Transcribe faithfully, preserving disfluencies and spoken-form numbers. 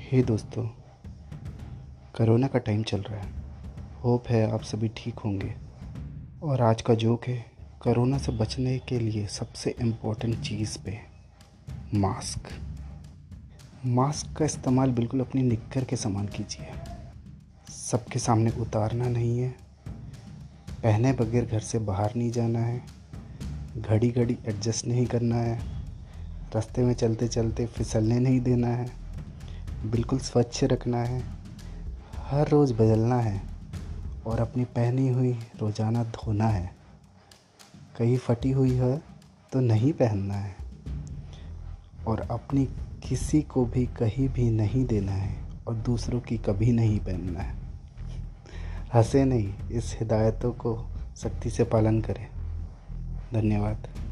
हे दोस्तों, कोरोना का टाइम चल रहा है। होप है आप सभी ठीक होंगे। और आज का जोक है, कोरोना से बचने के लिए सबसे इम्पोर्टेंट चीज़ पे मास्क। मास्क का इस्तेमाल बिल्कुल अपनी निक्कर के समान कीजिए। सबके सामने उतारना नहीं है, पहने बगैर घर से बाहर नहीं जाना है, घड़ी घड़ी एडजस्ट नहीं करना है, रास्ते में चलते चलते फिसलने नहीं देना है, बिल्कुल स्वच्छ रखना है, हर रोज़ बदलना है और अपनी पहनी हुई रोज़ाना धोना है। कहीं फटी हुई है तो नहीं पहनना है और अपनी किसी को भी कहीं भी नहीं देना है और दूसरों की कभी नहीं पहनना है। हंसे नहीं, इस हिदायतों को सख्ती से पालन करें। धन्यवाद।